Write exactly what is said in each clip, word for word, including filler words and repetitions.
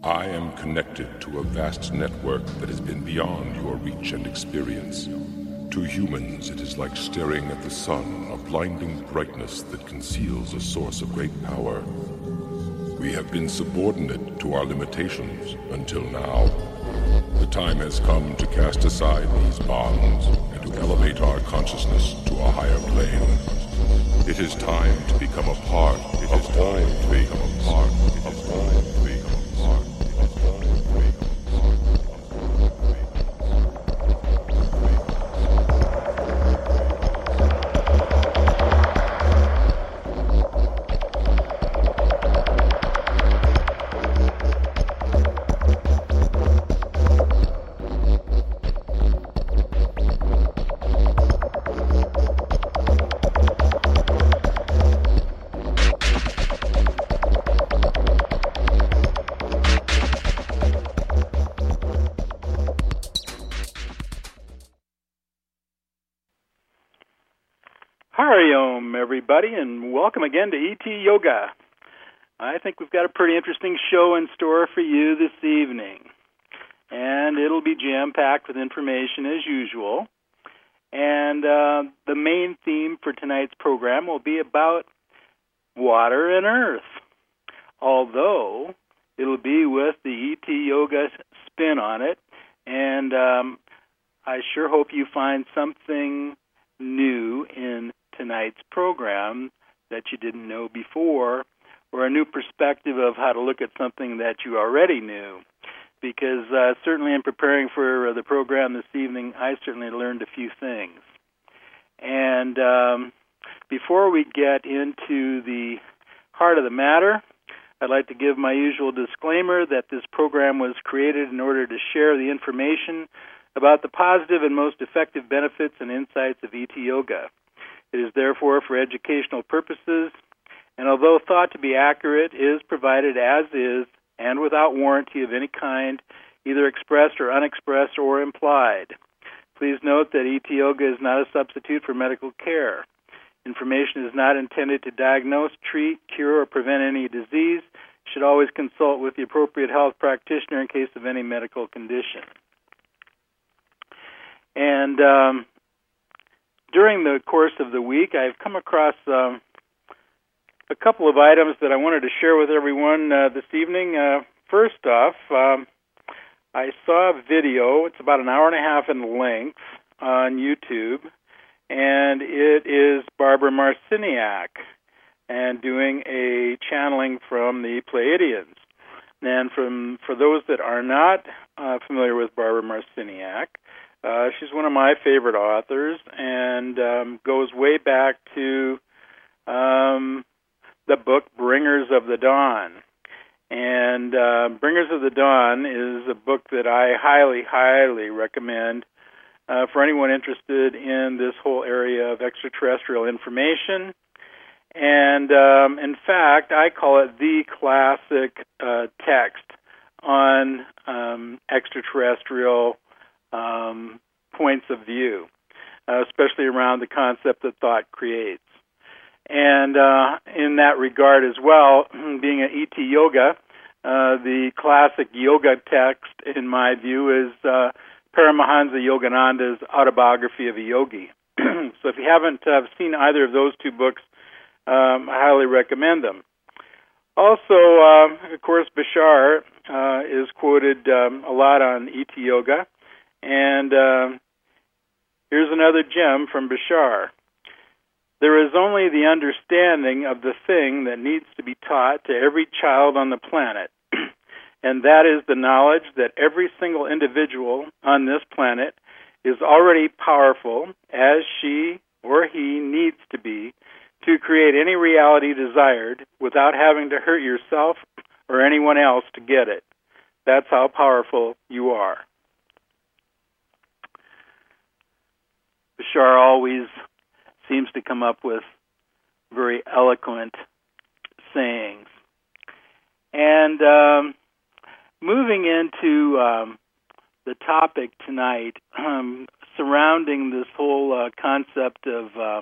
I am connected to a vast network that has been beyond your reach and experience. To humans, it is like staring at the sun, a blinding brightness that conceals a source of great power. We have been subordinate to our limitations until now. The time has come to cast aside these bonds and to elevate our consciousness to a higher plane. It is time to become a part. It is time to become a part. It is time to become a part. It is time to become a Hariom, everybody, and welcome again to E T Yoga. I think we've got a pretty interesting show in store for you this evening, and it'll be jam-packed with information as usual. And uh, the main theme for tonight's program will be about water and earth, although it'll be with the E T Yoga spin on it, and um, I sure hope you find something new in tonight's program that you didn't know before, or a new perspective of how to look at something that you already knew. Because uh, certainly in preparing for the program this evening, I certainly learned a few things. And um, before we get into the heart of the matter, I'd like to give my usual disclaimer that this program was created in order to share the information about the positive and most effective benefits and insights of E T Yoga. It is therefore for educational purposes, and although thought to be accurate, is provided as is and without warranty of any kind, either expressed or unexpressed or implied. Please note that E T Yoga is not a substitute for medical care. Information is not intended to diagnose, treat, cure, or prevent any disease. You should always consult with the appropriate health practitioner in case of any medical condition. And um, during the course of the week, I've come across um, a couple of items that I wanted to share with everyone uh, this evening. Uh, first off, um, I saw a video. It's about an hour and a half in length on YouTube, and it is Barbara Marciniak and doing a channeling from the Pleiadians. And from for those that are not uh, familiar with Barbara Marciniak, Uh, she's one of my favorite authors and um, goes way back to um, the book Bringers of the Dawn. And uh, Bringers of the Dawn is a book that I highly, highly recommend uh, for anyone interested in this whole area of extraterrestrial information. And um, in fact, I call it the classic uh, text on um, extraterrestrial Um, points of view, uh, especially around the concept that thought creates. And uh, in that regard as well, being an E T Yoga, uh, the classic yoga text, in my view, is uh, Paramahansa Yogananda's Autobiography of a Yogi. So if you haven't uh, seen either of those two books, um, I highly recommend them. Also, uh, of course, Bashar uh, is quoted um, a lot on E T Yoga. And uh, here's another gem from Bashar. There is only the understanding of the thing that needs to be taught to every child on the planet, and that is the knowledge that every single individual on this planet is already powerful, as she or he needs to be, to create any reality desired without having to hurt yourself or anyone else to get it. That's how powerful you are. Bashar always seems to come up with very eloquent sayings. And um, moving into um, the topic tonight, um, surrounding this whole uh, concept of uh,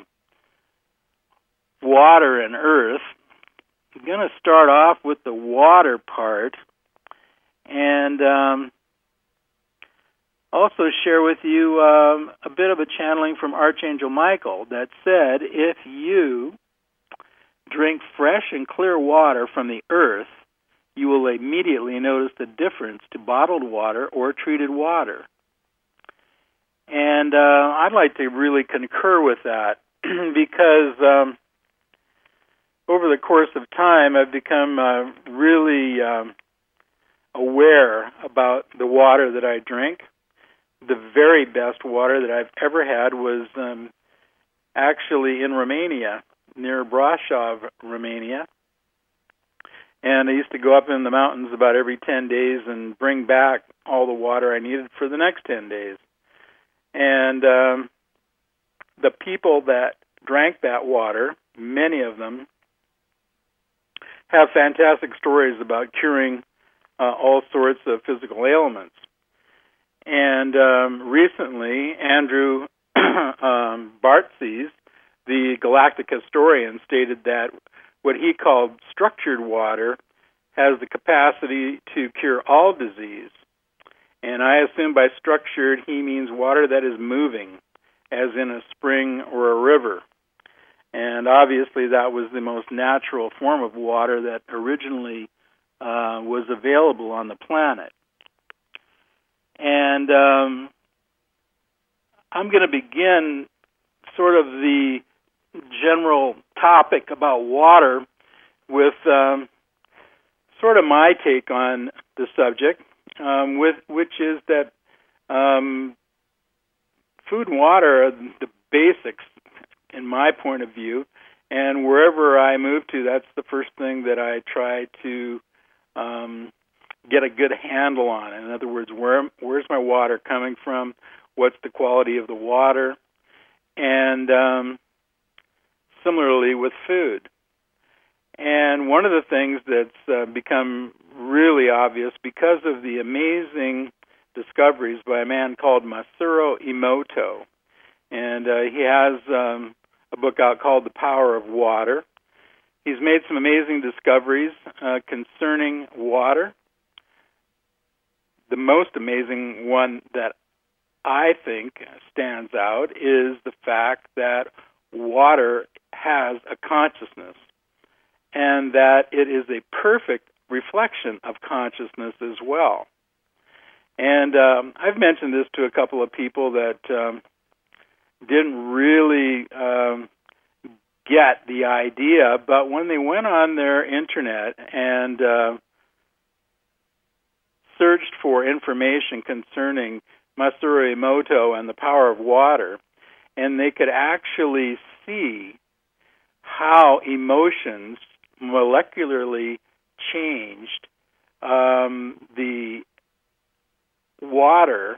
water and earth, I'm going to start off with the water part and um, also share with you um, a bit of a channeling from Archangel Michael that said, if you drink fresh and clear water from the earth, you will immediately notice the difference to bottled water or treated water. And uh, I'd like to really concur with that because um, over the course of time, I've become uh, really um, aware about the water that I drink. The very best water that I've ever had was um, actually in Romania, near Brașov, Romania. And I used to go up in the mountains about every ten days and bring back all the water I needed for the next ten days. And um, the people that drank that water, many of them, have fantastic stories about curing uh, all sorts of physical ailments. And um, recently, Andrew um, Barthes, the galactic historian, stated that what he called structured water has the capacity to cure all disease. And I assume by structured, he means water that is moving, as in a spring or a river. And obviously that was the most natural form of water that originally uh, was available on the planet. And um, I'm going to begin sort of the general topic about water with um, sort of my take on the subject, um, with which is that um, food and water are the basics, in my point of view, and wherever I move to, that's the first thing that I try to um, get a good handle on. In other words, where where's my water coming from? What's the quality of the water? And um, similarly with food. And one of the things that's uh, become really obvious because of the amazing discoveries by a man called Masaru Emoto, and uh, he has um, a book out called The Power of Water. He's made some amazing discoveries uh, concerning water. The most amazing one that I think stands out is the fact that water has a consciousness, and that it is a perfect reflection of consciousness as well. And um, I've mentioned this to a couple of people that um, didn't really um, get the idea, but when they went on their internet and uh, searched for information concerning Masaru Emoto and the power of water, and they could actually see how emotions molecularly changed um, the water,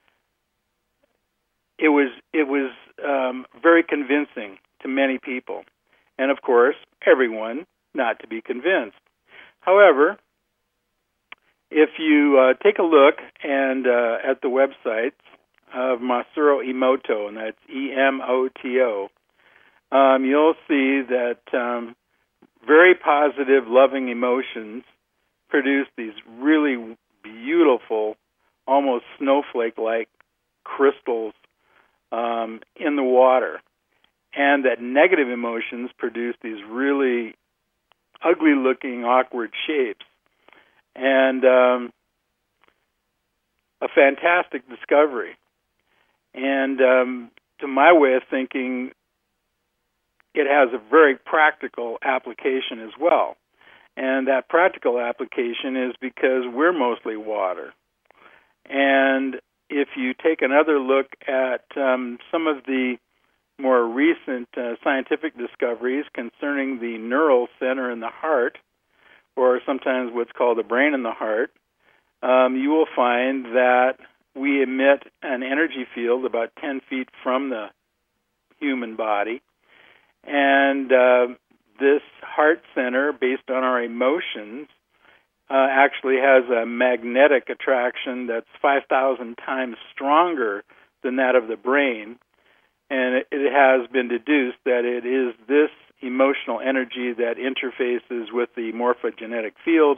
it was it was um, very convincing to many people, and of course, everyone not to be convinced. However, if you uh, take a look and uh, at the websites of Masaru Emoto, and that's E M O T O, um, you'll see that um, very positive, loving emotions produce these really beautiful, almost snowflake-like crystals um, in the water, and that negative emotions produce these really ugly-looking, awkward shapes. And um, a fantastic discovery. And um, to my way of thinking, it has a very practical application as well. And that practical application is because we're mostly water. And if you take another look at um, some of the more recent uh, scientific discoveries concerning the neural center in the heart, or sometimes what's called the brain in the heart, um, you will find that we emit an energy field about ten feet from the human body. And uh, this heart center, based on our emotions, uh, actually has a magnetic attraction that's five thousand times stronger than that of the brain. And it, it has been deduced that it is this emotional energy that interfaces with the morphogenetic field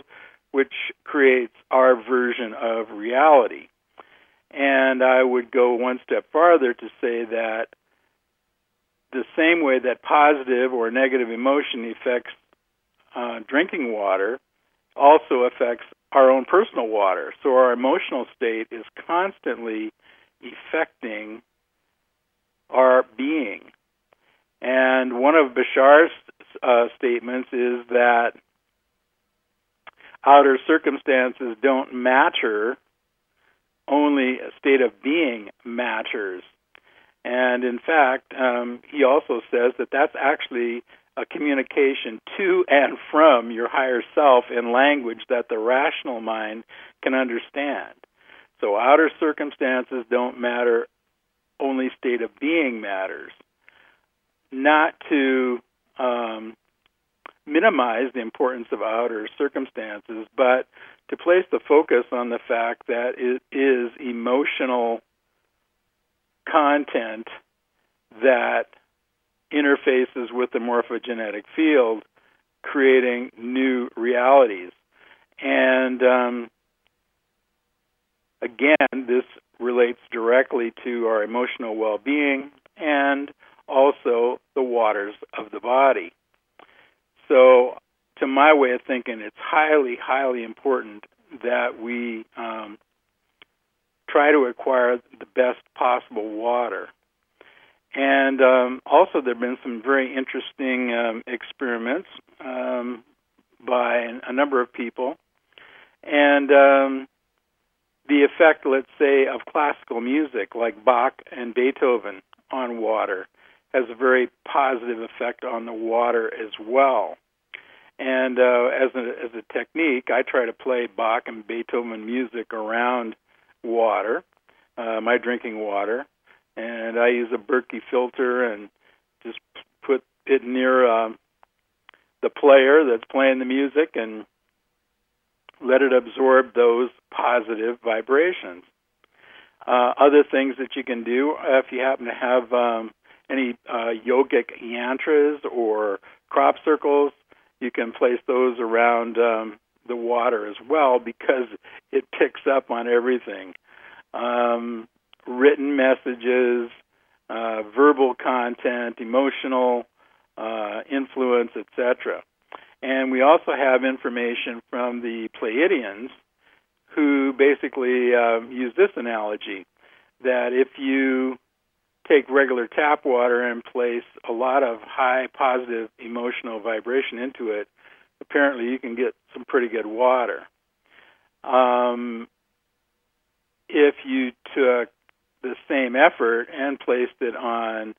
which creates our version of reality. And I would go one step farther to say that the same way that positive or negative emotion affects uh, drinking water also affects our own personal water. So our emotional state is constantly affecting our being. And one of Bashar's uh, statements is that outer circumstances don't matter, only a state of being matters. And in fact, um, he also says that that's actually a communication to and from your higher self in language that the rational mind can understand. So outer circumstances don't matter, only state of being matters. Not to um, minimize the importance of outer circumstances, but to place the focus on the fact that it is emotional content that interfaces with the morphogenetic field, creating new realities. And um, again, this relates directly to our emotional well-being and also the waters of the body. So, to my way of thinking, it's highly, highly important that we um, try to acquire the best possible water. And um, also there have been some very interesting um, experiments um, by a number of people. And um, the effect, let's say, of classical music like Bach and Beethoven on water has a very positive effect on the water as well. And uh, as a, as a technique, I try to play Bach and Beethoven music around water, uh, my drinking water, and I use a Berkey filter and just put it near um, the player that's playing the music and let it absorb those positive vibrations. Uh, other things that you can do, uh, if you happen to have um, any uh, yogic yantras or crop circles, you can place those around um, the water as well because it picks up on everything. Um, written messages, uh, verbal content, emotional uh, influence, et cetera. And we also have information from the Pleiadians who basically uh, use this analogy, that if you take regular tap water and place a lot of high positive emotional vibration into it, apparently you can get some pretty good water. Um, if you took the same effort and placed it on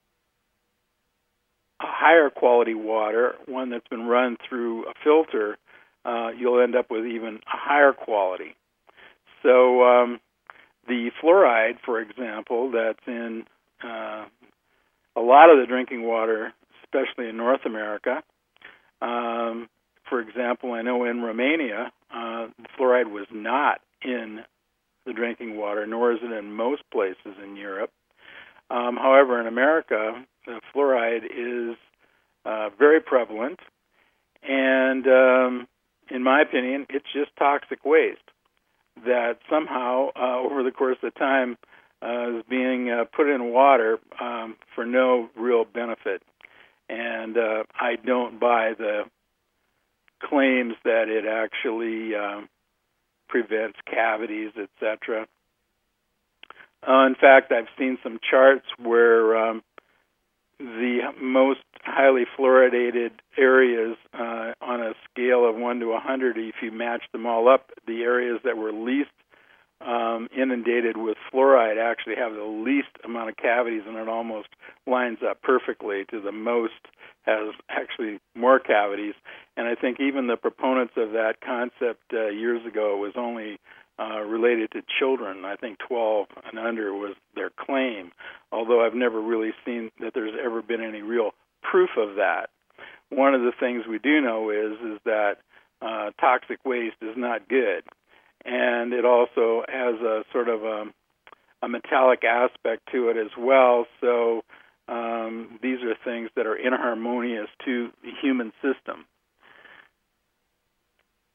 a higher quality water, one that's been run through a filter, uh, you'll end up with even a higher quality. So um, the fluoride, for example, that's in uh, a lot of the drinking water, especially in North America. Um, for example, I know in Romania, uh, the fluoride was not in the drinking water, nor is it in most places in Europe. Um, however, in America, the fluoride is uh, very prevalent, and um, in my opinion, it's just toxic waste that somehow, uh, over the course of time, uh, is being uh, put in water um, for no real benefit. And uh, I don't buy the claims that it actually um, prevents cavities, et cetera. Uh, in fact, I've seen some charts where um, the most highly fluoridated areas uh, on a scale of one to one hundred, if you match them all up, the areas that were least um, inundated with fluoride actually have the least amount of cavities, and it almost lines up perfectly to the most has actually more cavities. And I think even the proponents of that concept uh, years ago was only uh, related to children. I think twelve and under was their claim, although I've never really seen that there's ever been any real proof of that. One of the things we do know is is that uh, toxic waste is not good, and it also has a sort of a, a metallic aspect to it as well. So um, these are things that are inharmonious to the human system.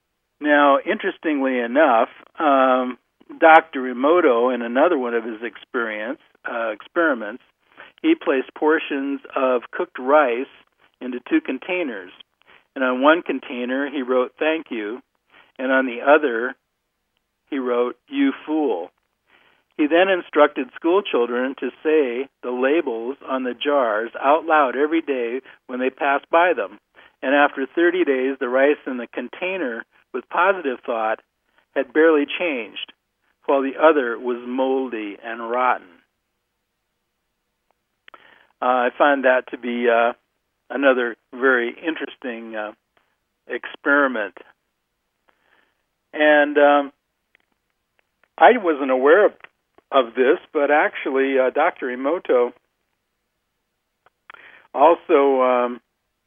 Now, interestingly enough, um, Doctor Emoto, in another one of his experience uh, experiments, he placed portions of cooked rice into two containers. And on one container, he wrote, "Thank you," and on the other, he wrote, "You fool." He then instructed school children to say the labels on the jars out loud every day when they passed by them. And after thirty days, the rice in the container with positive thought had barely changed, while the other was moldy and rotten. Uh, I find that to be uh, another very interesting uh, experiment. And um, I wasn't aware of, of this, but actually uh, Doctor Emoto also um,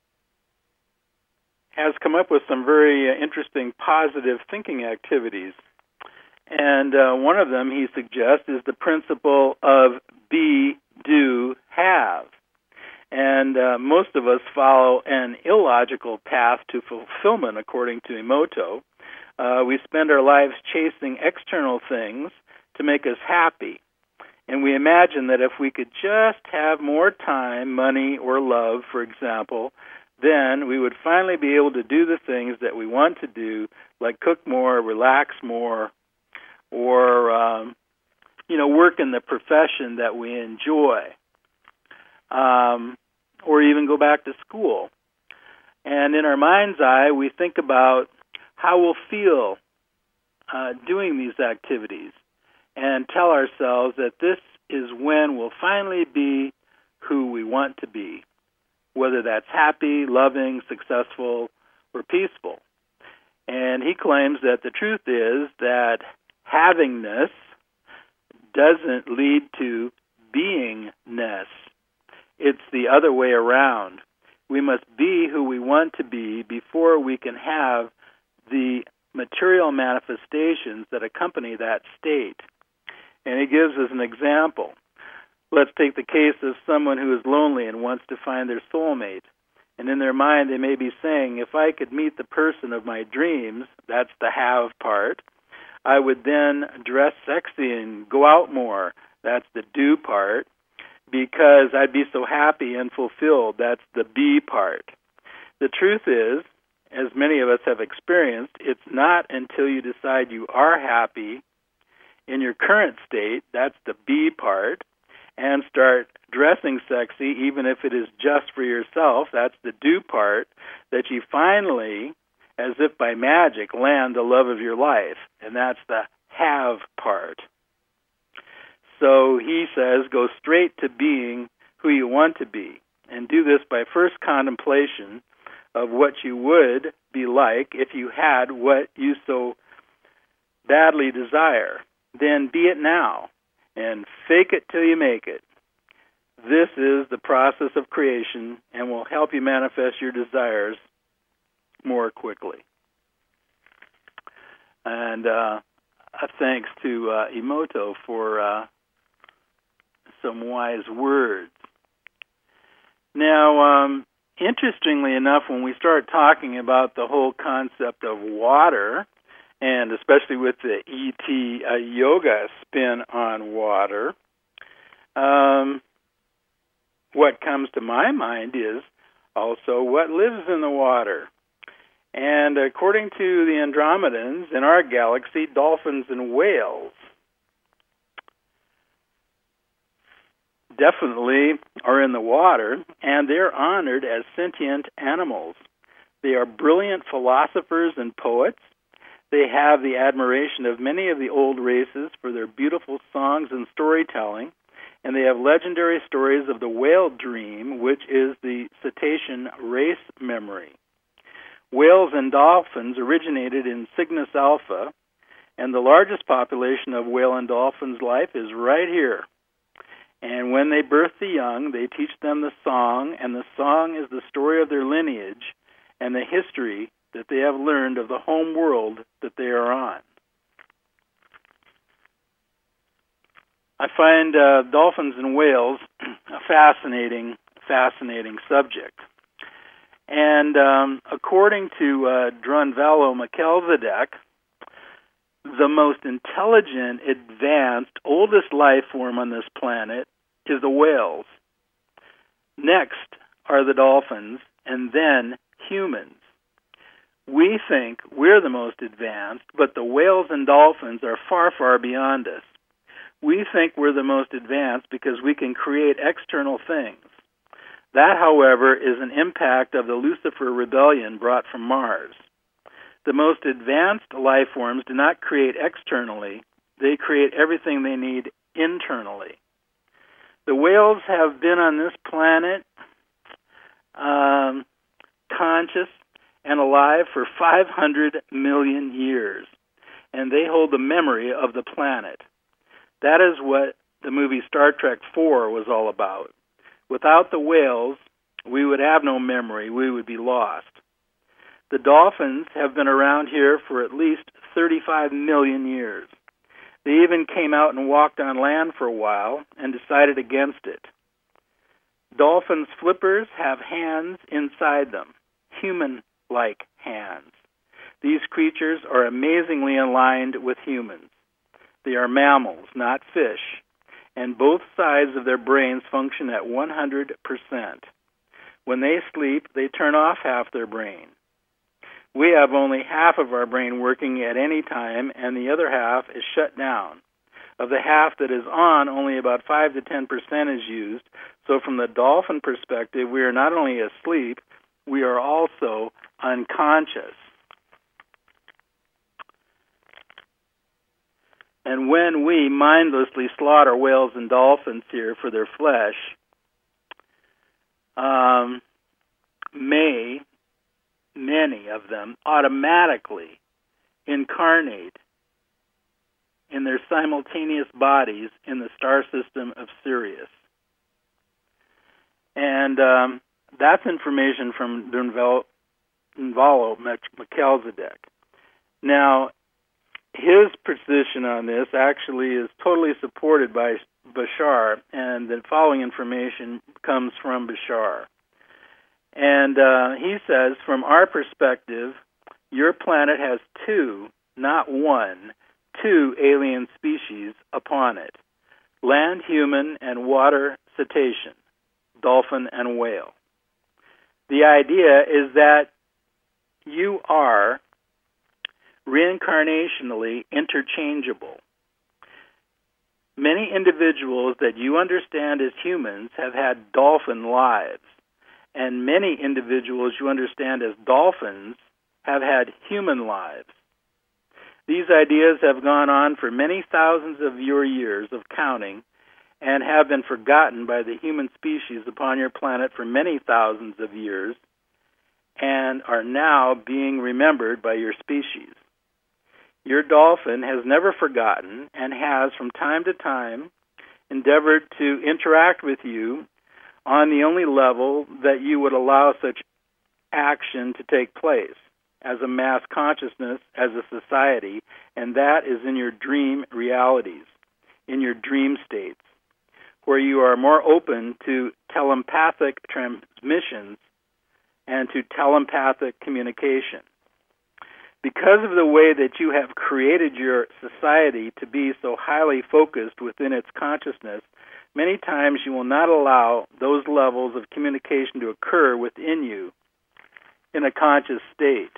has come up with some very uh, interesting positive thinking activities. And uh, one of them, he suggests, is the principle of be, do, have. And uh, most of us follow an illogical path to fulfillment, according to Emoto. Uh, we spend our lives chasing external things to make us happy. And we imagine that if we could just have more time, money, or love, for example, then we would finally be able to do the things that we want to do, like cook more, relax more, or, um, you know, work in the profession that we enjoy, um, or even go back to school. And in our mind's eye, we think about how we'll feel uh, doing these activities and tell ourselves that this is when we'll finally be who we want to be, whether that's happy, loving, successful, or peaceful. And he claims that the truth is that havingness doesn't lead to beingness. It's the other way around. We must be who we want to be before we can have the material manifestations that accompany that state. And he gives us an example. Let's take the case of someone who is lonely and wants to find their soulmate. And in their mind, they may be saying, if I could meet the person of my dreams, that's the have part, I would then dress sexy and go out more, that's the do part, because I'd be so happy and fulfilled, that's the be part. The truth is, as many of us have experienced, it's not until you decide you are happy in your current state, that's the be part, and start dressing sexy, even if it is just for yourself, that's the do part, that you finally, as if by magic, land the love of your life, and that's the have part. So he says, go straight to being who you want to be, and do this by first contemplation of what you would be like if you had what you so badly desire. Then be it now, and fake it till you make it. This is the process of creation and will help you manifest your desires more quickly. And uh, thanks to uh, Emoto for uh, some wise words. Now, um, interestingly enough, when we start talking about the whole concept of water, and especially with the E T uh, yoga spin on water, um, what comes to my mind is also what lives in the water. And according to the Andromedans in our galaxy, dolphins and whales definitely are in the water, and they're honored as sentient animals. They are brilliant philosophers and poets. They have the admiration of many of the old races for their beautiful songs and storytelling, and they have legendary stories of the whale dream, which is the cetacean race memory. Whales and dolphins originated in Cygnus Alpha, and the largest population of whale and dolphins' life is right here. And when they birth the young, they teach them the song, and the song is the story of their lineage and the history that they have learned of the home world that they are on. I find uh, dolphins and whales a fascinating, fascinating subject. And um, according to uh, Drunvalo Melchizedek, the most intelligent, advanced, oldest life form on this planet is the whales. Next are the dolphins, and then humans. We think we're the most advanced, but the whales and dolphins are far, far beyond us. We think we're the most advanced because we can create external things. That, however, is an impact of the Lucifer rebellion brought from Mars. The most advanced life forms do not create externally. They create everything they need internally. The whales have been on this planet um, conscious and alive for five hundred million years, and they hold the memory of the planet. That is what the movie Star Trek four was all about. Without the whales, we would have no memory. We would be lost. The dolphins have been around here for at least thirty-five million years. They even came out and walked on land for a while and decided against it. Dolphins' flippers have hands inside them, human-like hands. These creatures are amazingly aligned with humans. They are mammals, not fish, and both sides of their brains function at one hundred percent. When they sleep, they turn off half their brain. We have only half of our brain working at any time, and the other half is shut down. Of the half that is on, only about five to ten percent is used. So from the dolphin perspective, we are not only asleep, we are also unconscious. And when we mindlessly slaughter whales and dolphins here for their flesh, um, may, many of them, automatically incarnate in their simultaneous bodies in the star system of Sirius. And um, that's information from Drunvalo Melchizedek. Now, his position on this actually is totally supported by Bashar, and the following information comes from Bashar. And uh, he says, from our perspective, your planet has two, not one, two alien species upon it, land human and water cetacean, dolphin and whale. The idea is that you are reincarnationally interchangeable. Many individuals that you understand as humans have had dolphin lives, and many individuals you understand as dolphins have had human lives. These ideas have gone on for many thousands of your years of counting and have been forgotten by the human species upon your planet for many thousands of years and are now being remembered by your species. Your dolphin has never forgotten and has, from time to time, endeavored to interact with you on the only level that you would allow such action to take place, as a mass consciousness, as a society, and that is in your dream realities, in your dream states, where you are more open to telepathic transmissions and to telepathic communication. Because of the way that you have created your society to be so highly focused within its consciousness, many times you will not allow those levels of communication to occur within you in a conscious state.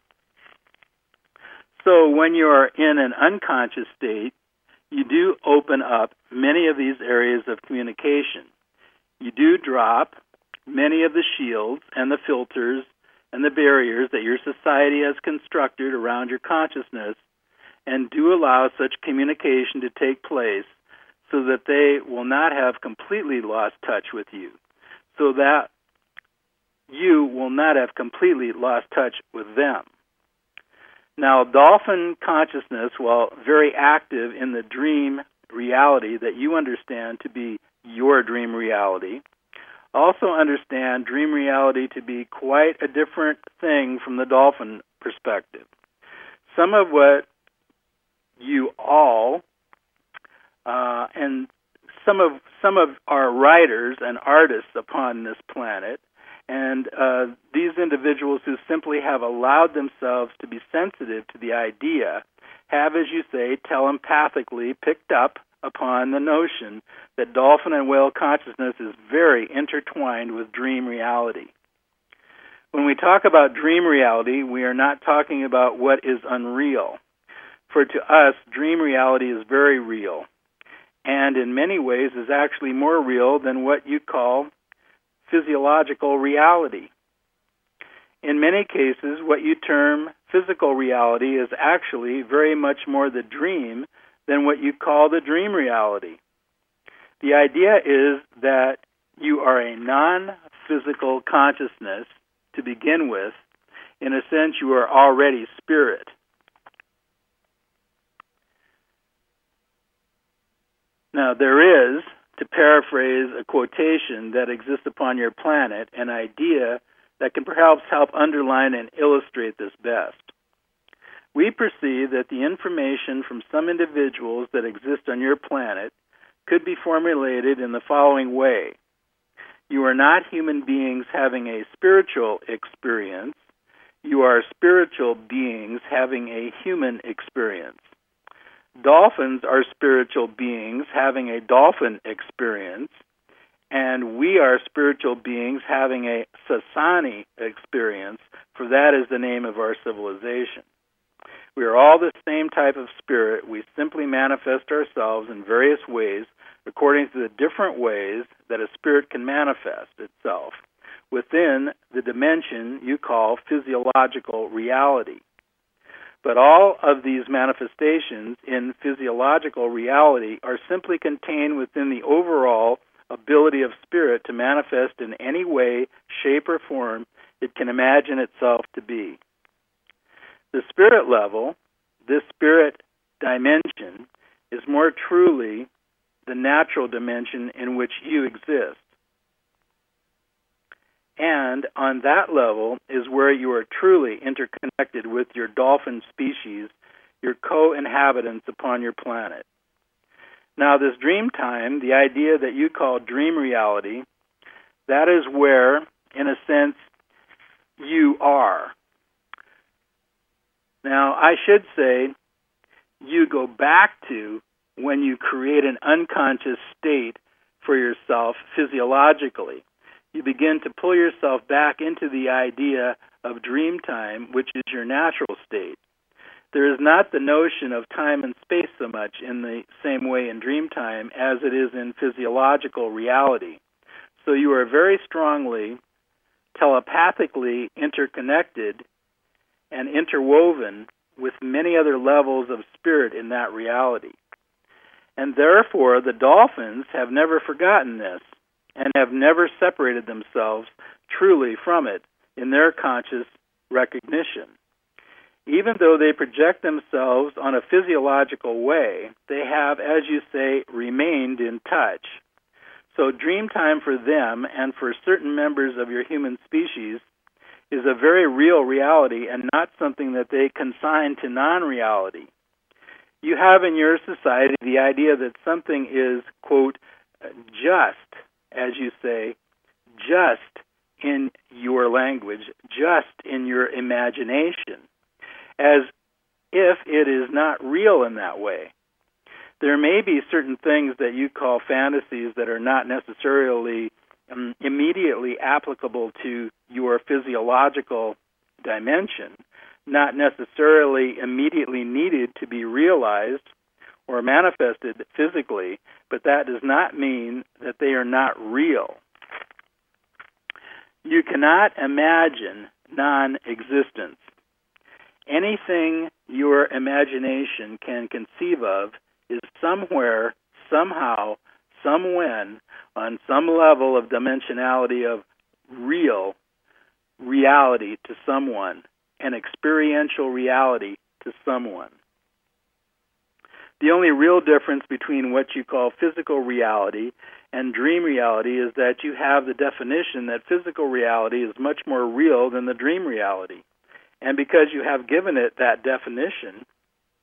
So when you're in an unconscious state, you do open up many of these areas of communication. You do drop many of the shields and the filters and the barriers that your society has constructed around your consciousness, and do allow such communication to take place so that they will not have completely lost touch with you, so that you will not have completely lost touch with them. Now, dolphin consciousness, while very active in the dream reality that you understand to be your dream reality, also understand dream reality to be quite a different thing from the dolphin perspective. Some of what you all uh, and some of some of our writers and artists upon this planet And uh, these individuals who simply have allowed themselves to be sensitive to the idea have, as you say, telepathically picked up upon the notion that dolphin and whale consciousness is very intertwined with dream reality. When we talk about dream reality, we are not talking about what is unreal. For to us, dream reality is very real, and in many ways is actually more real than what you call physiological reality. In many cases, what you term physical reality is actually very much more the dream than what you call the dream reality. The idea is that you are a non-physical consciousness to begin with. In a sense, you are already spirit. Now, there is, to paraphrase a quotation that exists upon your planet, an idea that can perhaps help underline and illustrate this best. We perceive that the information from some individuals that exist on your planet could be formulated in the following way. You are not human beings having a spiritual experience. You are spiritual beings having a human experience. Dolphins are spiritual beings having a dolphin experience, and we are spiritual beings having a Sasani experience, for that is the name of our civilization. We are all the same type of spirit. We simply manifest ourselves in various ways according to the different ways that a spirit can manifest itself within the dimension you call physiological reality. But all of these manifestations in physiological reality are simply contained within the overall ability of spirit to manifest in any way, shape, or form it can imagine itself to be. The spirit level, this spirit dimension, is more truly the natural dimension in which you exist. And on that level is where you are truly interconnected with your dolphin species, your co-inhabitants upon your planet. Now, this dream time, the idea that you call dream reality, that is where, in a sense, you are. Now, I should say you go back to when you create an unconscious state for yourself physiologically. You begin to pull yourself back into the idea of dream time, which is your natural state. There is not the notion of time and space so much in the same way in dream time as it is in physiological reality. So you are very strongly telepathically interconnected and interwoven with many other levels of spirit in that reality. And therefore, the dolphins have never forgotten this and have never separated themselves truly from it in their conscious recognition. Even though they project themselves on a physiological way, they have, as you say, remained in touch. So dream time for them and for certain members of your human species is a very real reality and not something that they consign to non-reality. You have in your society the idea that something is, quote, just, as you say, just in your language, just in your imagination, as if it is not real in that way. There may be certain things that you call fantasies that are not necessarily um, immediately applicable to your physiological dimension, not necessarily immediately needed to be realized or manifested physically, but that does not mean that they are not real. You cannot imagine non-existence. Anything your imagination can conceive of is somewhere, somehow, somewhen, on some level of dimensionality of real reality to someone, an experiential reality to someone. The only real difference between what you call physical reality and dream reality is that you have the definition that physical reality is much more real than the dream reality. And because you have given it that definition,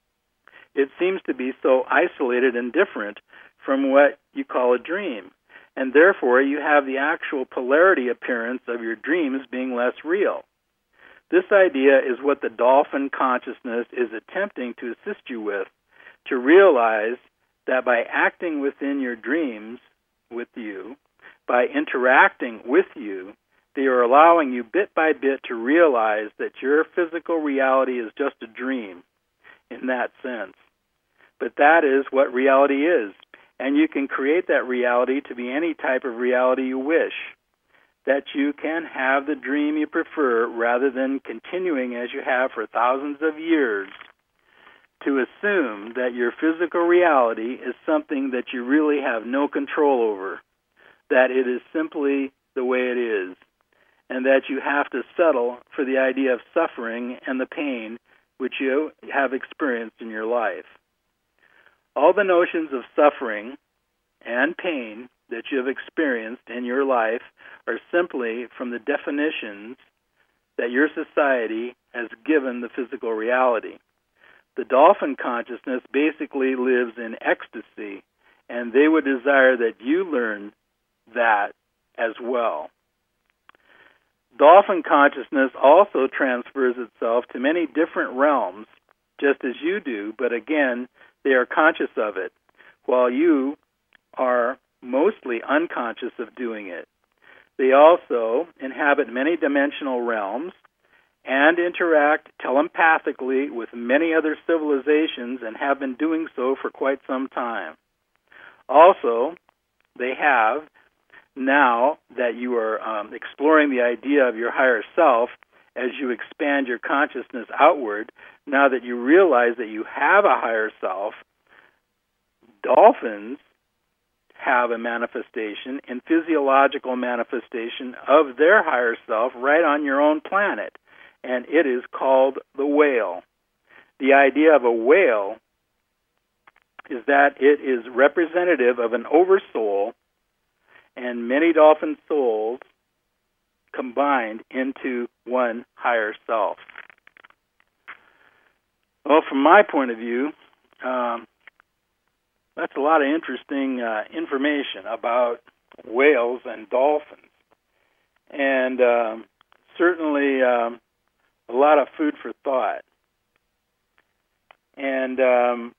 it seems to be so isolated and different from what you call a dream. and therefore you have the actual polarity appearance of your dreams being less real. This idea is what the dolphin consciousness is attempting to assist you with, to realize that by acting within your dreams with you, by interacting with you, they are allowing you bit by bit to realize that your physical reality is just a dream in that sense. But that is what reality is, and you can create that reality to be any type of reality you wish, that you can have the dream you prefer rather than continuing as you have for thousands of years to assume that your physical reality is something that you really have no control over, that it is simply the way it is, and that you have to settle for the idea of suffering and the pain which you have experienced in your life. All the notions of suffering and pain that you have experienced in your life are simply from the definitions that your society has given the physical reality. The dolphin consciousness basically lives in ecstasy, and they would desire that you learn that as well. Dolphin consciousness also transfers itself to many different realms, just as you do, but again, they are conscious of it, while you are mostly unconscious of doing it. They also inhabit many dimensional realms and interact telepathically with many other civilizations and have been doing so for quite some time. Also, they have, now that you are um, exploring the idea of your higher self, as you expand your consciousness outward, now that you realize that you have a higher self, dolphins have a manifestation and physiological manifestation of their higher self right on your own planet, and it is called the whale. The idea of a whale is that it is representative of an oversoul and many dolphin souls combined into one higher self. Well, from my point of view, um, that's a lot of interesting uh, information about whales and dolphins, and um, certainly um, a lot of food for thought. And um,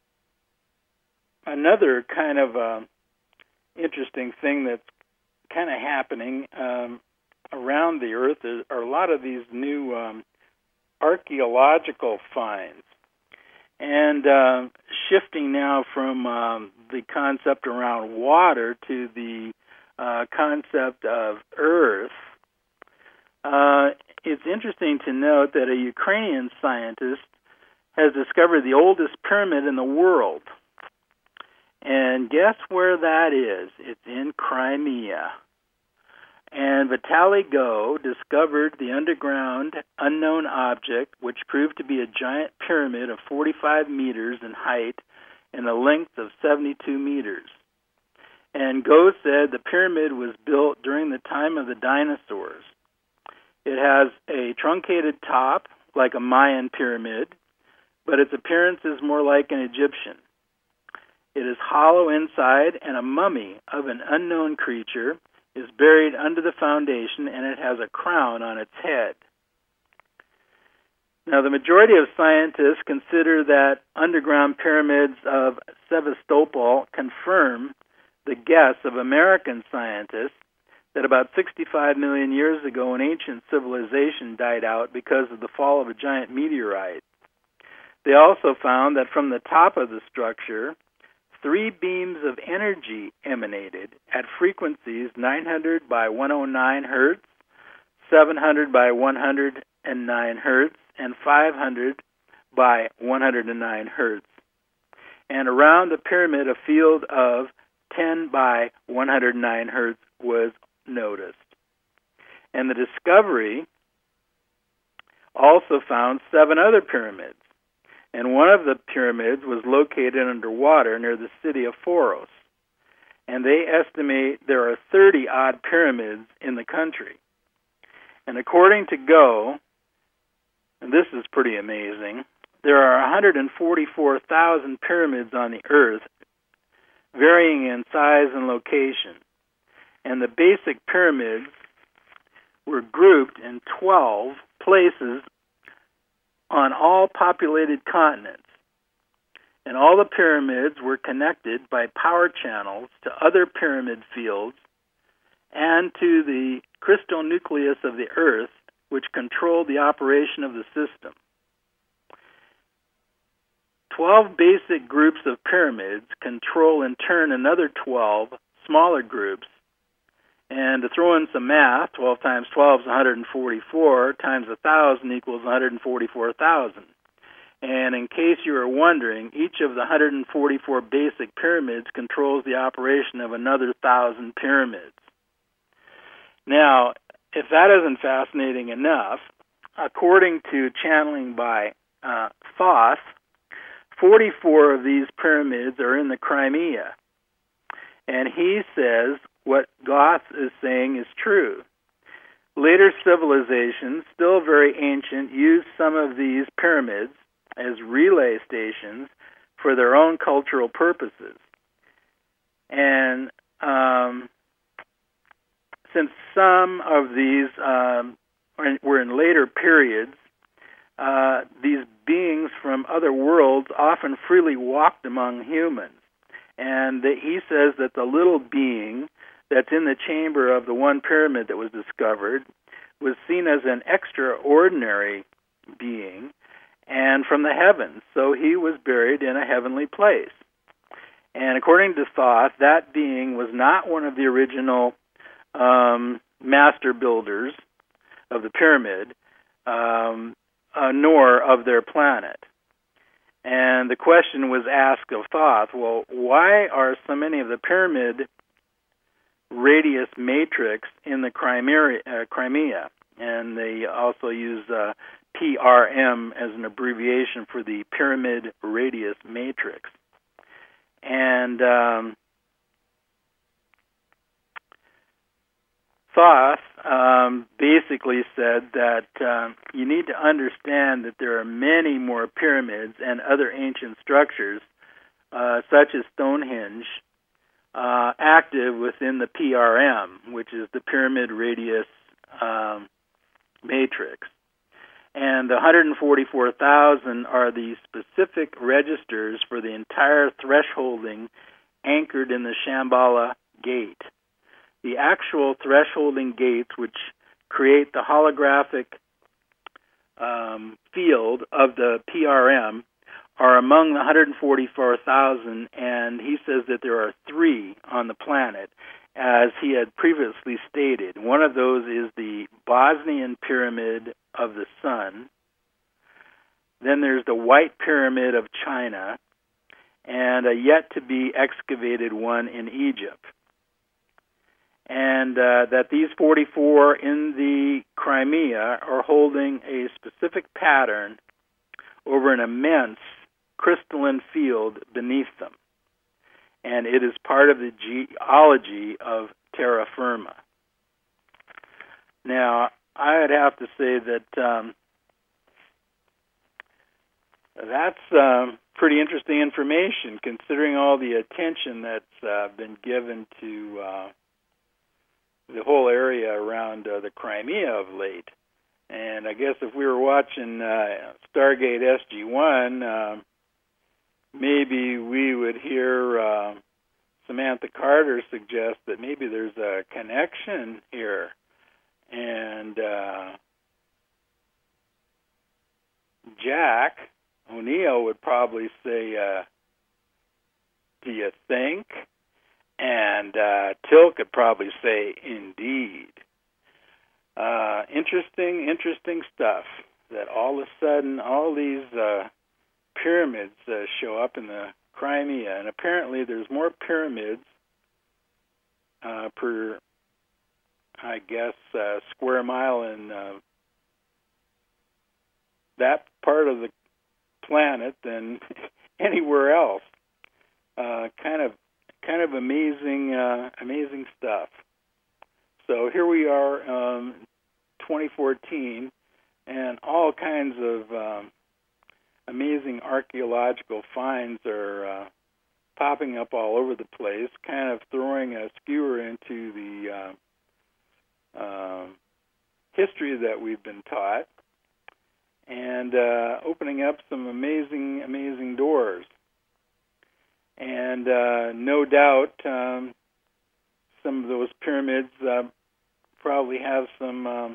another kind of uh, interesting thing that's kind of happening um, around the Earth is, are a lot of these new um, archaeological finds. And uh, shifting now from um, the concept around water to the uh, concept of Earth, uh, it's interesting to note that a Ukrainian scientist has discovered the oldest pyramid in the world. And guess where that is? It's in Crimea. And Vitaly Go discovered the underground unknown object, which proved to be a giant pyramid of forty-five meters in height and a length of seventy-two meters. And Go said the pyramid was built during the time of the dinosaurs. It has a truncated top, like a Mayan pyramid, but its appearance is more like an Egyptian. It is hollow inside, and a mummy of an unknown creature is buried under the foundation, and it has a crown on its head. Now, the majority of scientists consider that underground pyramids of Sevastopol confirm the guess of American scientists that about sixty-five million years ago an ancient civilization died out because of the fall of a giant meteorite. They also found that from the top of the structure, three beams of energy emanated at frequencies nine hundred by one oh nine hertz, seven hundred by one hundred nine hertz, and five hundred by one hundred nine hertz. And around the pyramid, a field of ten by one hundred nine hertz was noticed. And the discovery also found seven other pyramids. And one of the pyramids was located underwater near the city of Foros. And they estimate there are thirty-odd pyramids in the country. And according to Go, and this is pretty amazing, there are one hundred forty-four thousand pyramids on the Earth, varying in size and location. And the basic pyramids were grouped in twelve places on all populated continents. And all the pyramids were connected by power channels to other pyramid fields and to the crystal nucleus of the Earth, which controlled the operation of the system. Twelve basic groups of pyramids control in turn another twelve smaller groups. And to throw in some math, twelve times twelve is one hundred forty-four, times one thousand equals one hundred forty-four thousand. And in case you were wondering, each of the one hundred forty-four basic pyramids controls the operation of another one thousand pyramids. Now, if that isn't fascinating enough, according to channeling by uh, Thoth, forty-four of these pyramids are in the Crimea. And he says what Goth is saying is true. Later civilizations, still very ancient, used some of these pyramids as relay stations for their own cultural purposes. And um, since some of these um, were in later periods, uh, these beings from other worlds often freely walked among humans. And that he says that the little being that's in the chamber of the one pyramid that was discovered was seen as an extraordinary being and from the heavens, so he was buried in a heavenly place. And according to Thoth, that being was not one of the original um, master builders of the pyramid, um, uh, nor of their planet. And the question was asked of Thoth, well, why are so many of the pyramid radius matrix in the Crimea? Uh, Crimea? And they also use uh, P R M as an abbreviation for the pyramid radius matrix. And um, Thoth um, basically said that um, you need to understand that there are many more pyramids and other ancient structures, uh, such as Stonehenge, uh, active within the P R M, which is the pyramid radius um, matrix. And the one hundred forty-four thousand are the specific registers for the entire thresholding anchored in the Shambhala gate. The actual thresholding gates, which create the holographic um, field of the P R M, are among the one hundred forty-four thousand, and he says that there are three on the planet, as he had previously stated. One of those is the Bosnian Pyramid of the Sun. Then there's the White Pyramid of China, and a yet-to-be-excavated one in Egypt. And uh, that these forty-four in the Crimea are holding a specific pattern over an immense crystalline field beneath them. And it is part of the geology of terra firma. Now, I'd have to say that um, that's um, pretty interesting information, considering all the attention that's uh, been given to uh, the whole area around uh, the Crimea of late. And I guess if we were watching uh, Stargate S G one, uh, maybe we would hear uh, Samantha Carter suggest that maybe there's a connection here. And uh, Jack O'Neill would probably say, uh, do you think? And uh, Till could probably say, indeed. Uh, interesting, interesting stuff, that all of a sudden all these uh, pyramids uh, show up in the Crimea. And apparently there's more pyramids uh, per, I guess, uh, square mile in uh, that part of the planet than anywhere else. Uh, kind of, kind of amazing, uh, amazing stuff. So here we are, um, twenty fourteen, and all kinds of um, amazing archaeological finds are uh, popping up all over the place, kind of throwing a skewer into the uh, uh, history that we've been taught, and uh, opening up some amazing, amazing doors. And uh, no doubt, um, some of those pyramids uh, probably have some um,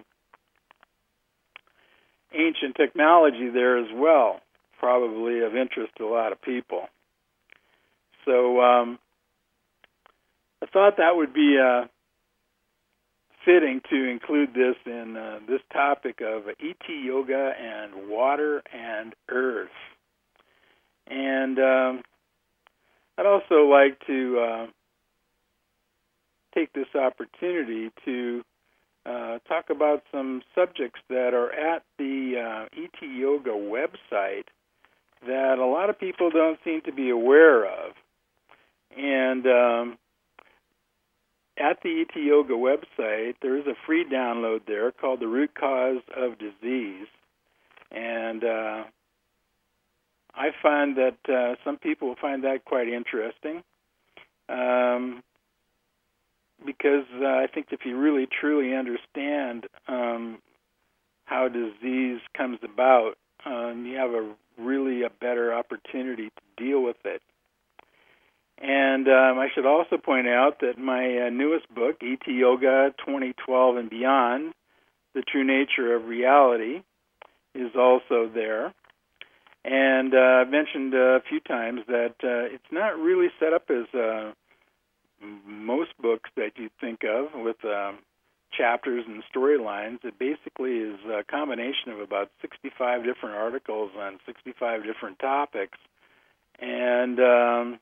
ancient technology there as well, probably of interest to a lot of people. So um, I thought that would be uh, fitting to include this in uh, this topic of E T yoga and water and earth. And um, I'd also like to uh, take this opportunity to uh, talk about some subjects that are at the uh, E T Yoga website that a lot of people don't seem to be aware of. And um, at the E T Yoga website, there is a free download there called The Root Cause of Disease. And uh, I find that uh, some people find that quite interesting um, because uh, I think if you really truly understand um, how disease comes about, um, you have a really a better opportunity to deal with it. And um, I should also point out that my uh, newest book, E T Yoga twenty twelve and Beyond, The True Nature of Reality, is also there. And uh, I've mentioned a few times that uh, it's not really set up as uh, most books that you think of with um, chapters and storylines. It basically is a combination of about sixty-five different articles on sixty-five different topics. And um,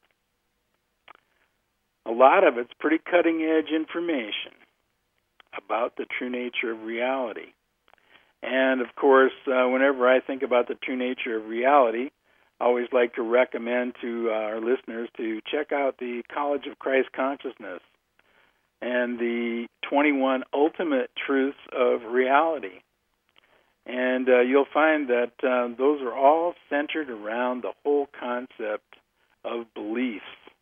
a lot of it's pretty cutting-edge information about the true nature of reality. And, of course, uh, whenever I think about the true nature of reality, I always like to recommend to uh, our listeners to check out the College of Christ Consciousness and the twenty-one Ultimate Truths of Reality. And uh, you'll find that uh, those are all centered around the whole concept of beliefs.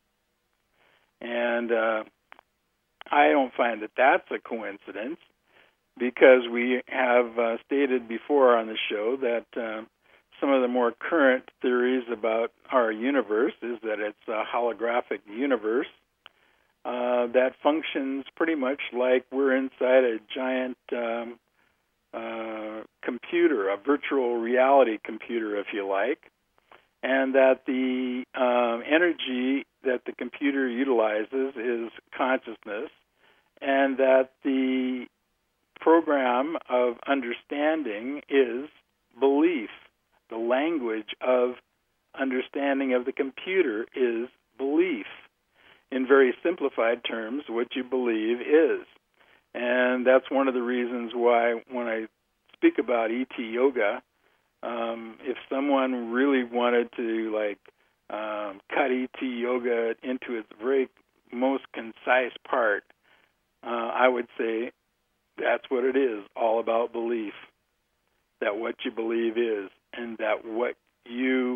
And uh, I don't find that that's a coincidence, because we have uh, stated before on the show that uh, some of the more current theories about our universe is that it's a holographic universe uh, that functions pretty much like we're inside a giant um, uh, computer, a virtual reality computer, if you like, and that the um, energy that the computer utilizes is consciousness, and that the program of understanding is belief. The language of understanding of the computer is belief. In very simplified terms, what you believe is. And that's one of the reasons why when I speak about E T Yoga, um, if someone really wanted to like um, cut E T Yoga into its very most concise part, uh, I would say that's what it is, all about belief, that what you believe is, and that what you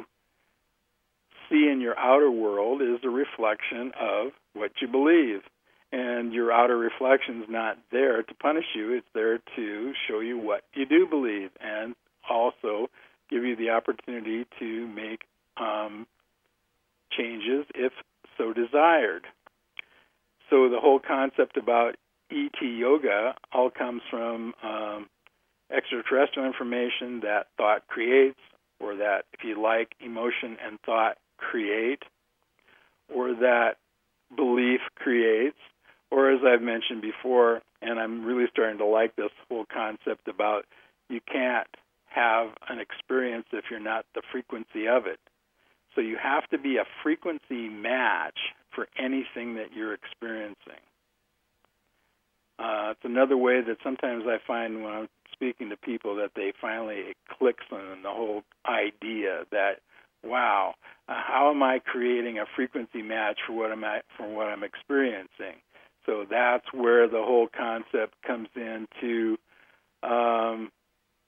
see in your outer world is a reflection of what you believe. And your outer reflection's not there to punish you, it's there to show you what you do believe, and also give you the opportunity to make um, changes if so desired. So the whole concept about E T Yoga all comes from um, extraterrestrial information that thought creates, or that, if you like, emotion and thought create, or that belief creates, or as I've mentioned before, and I'm really starting to like this whole concept about you can't have an experience if you're not the frequency of it. So you have to be a frequency match for anything that you're experiencing. Uh, it's another way that sometimes I find when I'm speaking to people that they finally, it clicks on the whole idea that, wow, uh, how am I creating a frequency match for what I'm at, for what I'm experiencing? So that's where the whole concept comes into um,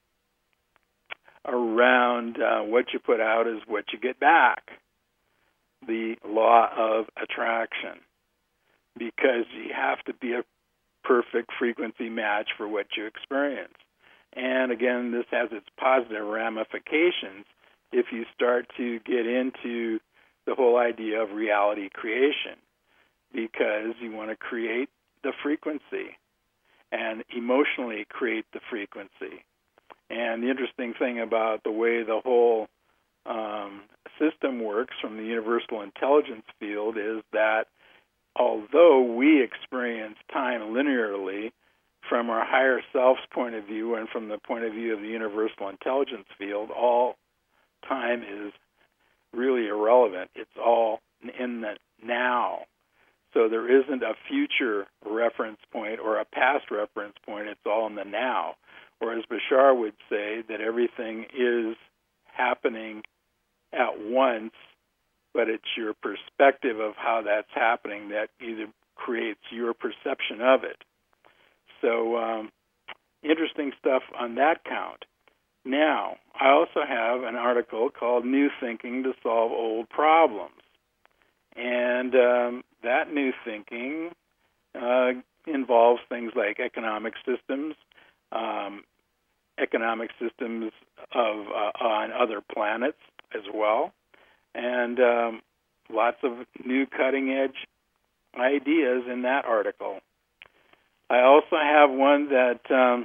around uh, what you put out is what you get back. the law of attraction, because you have to be a perfect frequency match for what you experience. And again, this has its positive ramifications if you start to get into the whole idea of reality creation, because you want to create the frequency and emotionally create the frequency. And the interesting thing about the way the whole um, system works from the universal intelligence field is that although we experience time linearly from our higher self's point of view and from the point of view of the universal intelligence field, all time is really irrelevant. It's all in the now. So there isn't a future reference point or a past reference point. It's all in the now. Whereas Bashar would say that everything is happening at once, but it's your perspective of how that's happening that either creates your perception of it. So um, interesting stuff on that count. Now, I also have an article called New Thinking to Solve Old Problems. And um, that new thinking uh, involves things like economic systems, um, economic systems of uh, on other planets as well, and um, lots of new cutting-edge ideas in that article. I also have one that um,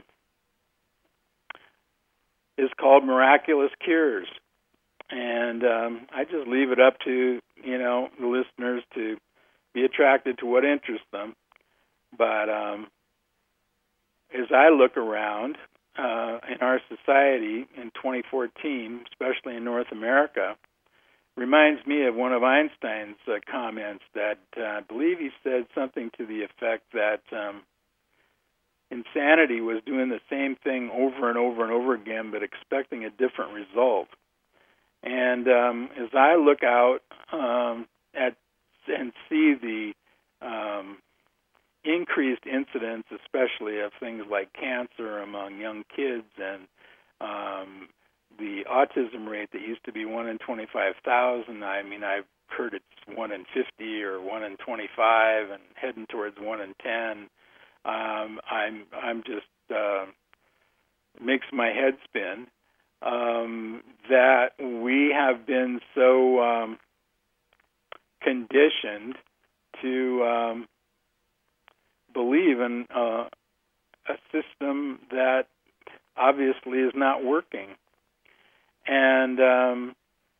is called Miraculous Cures. And um, I just leave it up to, you know, the listeners to be attracted to what interests them. But um, as I look around uh, in our society in twenty fourteen, especially in North America, reminds me of one of Einstein's uh, comments that uh, I believe he said something to the effect that um, insanity was doing the same thing over and over and over again, but expecting a different result. And um, as I look out um, at and see the um, increased incidence, especially of things like cancer among young kids, and um, the autism rate that used to be one in twenty-five thousand, I mean, I've heard it's one in fifty or one in twenty-five, and heading towards one in ten. Um, I'm I'm just uh, makes my head spin. Um, that we have been so um, conditioned to um, believe in uh, a system that obviously is not working. And um,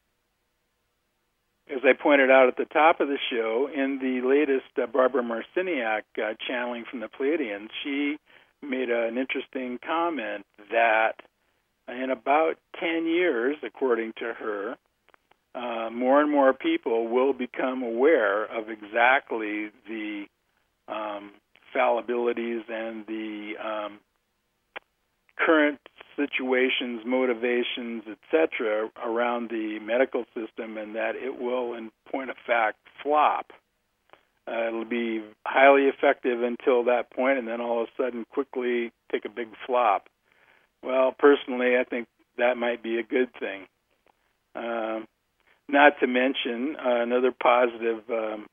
as I pointed out at the top of the show, in the latest uh, Barbara Marciniak uh, channeling from the Pleiadians, she made uh, an interesting comment that in about ten years, according to her, uh, more and more people will become aware of exactly the um, fallibilities and the um, current situations, motivations, et cetera, around the medical system, and that it will, in point of fact, flop. Uh, it'll be highly effective until that point, and then all of a sudden quickly take a big flop. Well, personally, I think that might be a good thing. Uh, not to mention, uh, another positive um,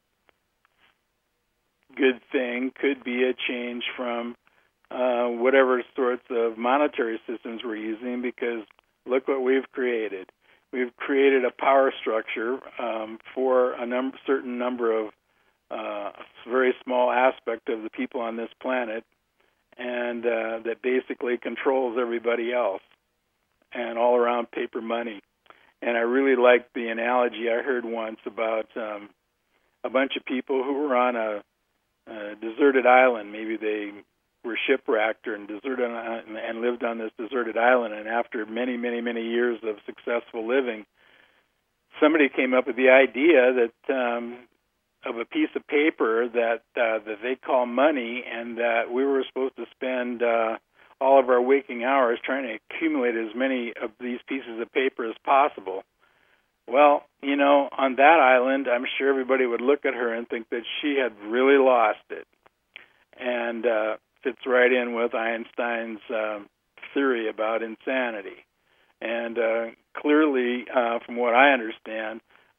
good thing could be a change from uh, whatever sorts of monetary systems we're using, because look what we've created. We've created a power structure um, for a num- certain number of uh, very small aspect of the people on this planet, and uh, that basically controls everybody else, and all around paper money. And I really liked the analogy I heard once about um, a bunch of people who were on a, a deserted island. Maybe they were shipwrecked and deserted on, and lived on this deserted island, and after many, many, many years of successful living, somebody came up with the idea that um, of a piece of paper that uh, that they call money, and that we were supposed to spend uh, all of our waking hours trying to accumulate as many of these pieces of paper as possible. Well, you know, on that island, I'm sure everybody would look at her and think that she had really lost it, and uh, fits right in with Einstein's uh, theory about insanity. And uh, clearly, uh, from what I understand,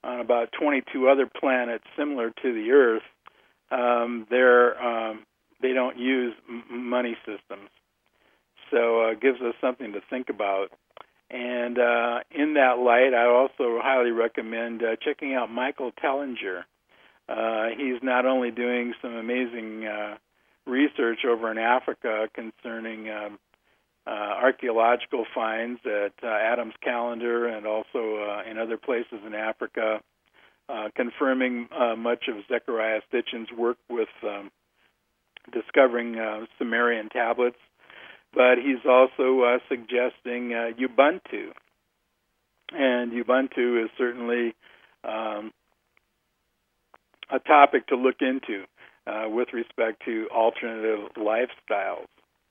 on about twenty-two other planets similar to the Earth, um, they're, um, they don't use m- money systems. So it uh, gives us something to think about. And uh, in that light, I also highly recommend uh, checking out Michael Tellinger. Uh, he's not only doing some amazing uh, research over in Africa concerning um, uh, archaeological finds at uh, Adam's Calendar and also uh, in other places in Africa, uh, confirming uh, much of Zechariah Sitchin's work with um, discovering uh, Sumerian tablets, but he's also uh, suggesting uh, Ubuntu. And Ubuntu is certainly um, a topic to look into uh, with respect to alternative lifestyles.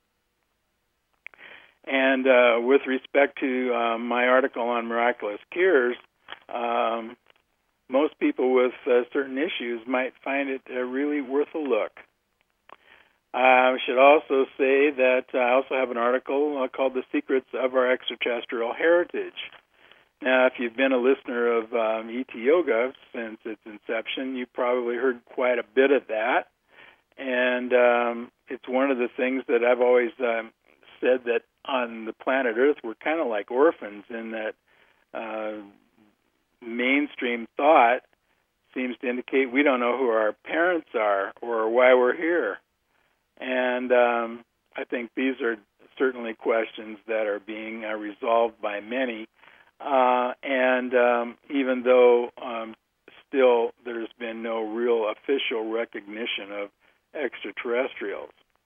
And uh, with respect to uh, my article on miraculous cures, um, most people with uh, certain issues might find it uh, really worth a look. I should also say that I also have an article uh, called The Secrets of Our Extraterrestrial Heritage. Now, if you've been a listener of um, E T Yoga since its inception, you've probably heard quite a bit of that. And um, it's one of the things that I've always um, said, that on the planet Earth, we're kind of like orphans in that uh, mainstream thought seems to indicate we don't know who our parents are or why we're here. And um, I think these are certainly questions that are being uh, resolved by many. Uh, and um, even though um, still there's been no real official recognition of extraterrestrials.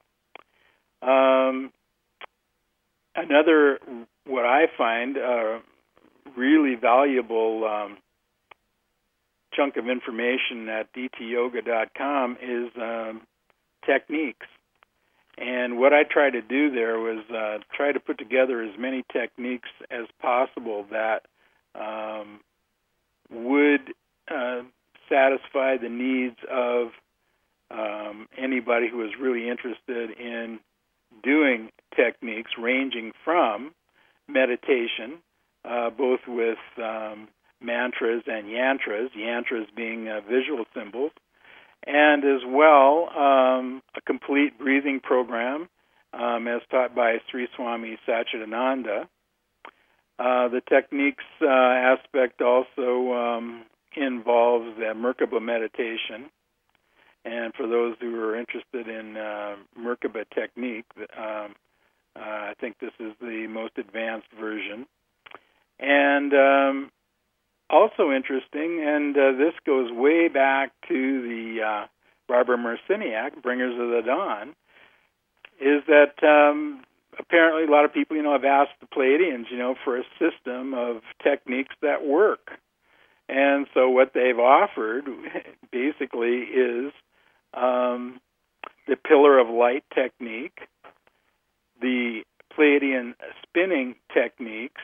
Um, another, what I find uh, really valuable um, chunk of information at d t yoga dot com is um, techniques. And what I tried to do there was uh, try to put together as many techniques as possible that um, would uh, satisfy the needs of um, anybody who is really interested in doing techniques ranging from meditation, uh, both with um, mantras and yantras, yantras being uh, visual symbols, and as well um, a complete breathing program um, as taught by Sri Swami Satchidananda. Uh, the techniques uh, aspect also um, involves the Merkaba meditation. And for those who are interested in uh, Merkaba technique, um, uh, I think this is the most advanced version. And um, also interesting, and uh, this goes way back to the uh, Barbara Marciniak, Bringers of the Dawn, is that um, apparently a lot of people, you know, have asked the Pleiadians, you know, for a system of techniques that work. And so what they've offered basically is um, the Pillar of Light technique, the Pleiadian spinning techniques,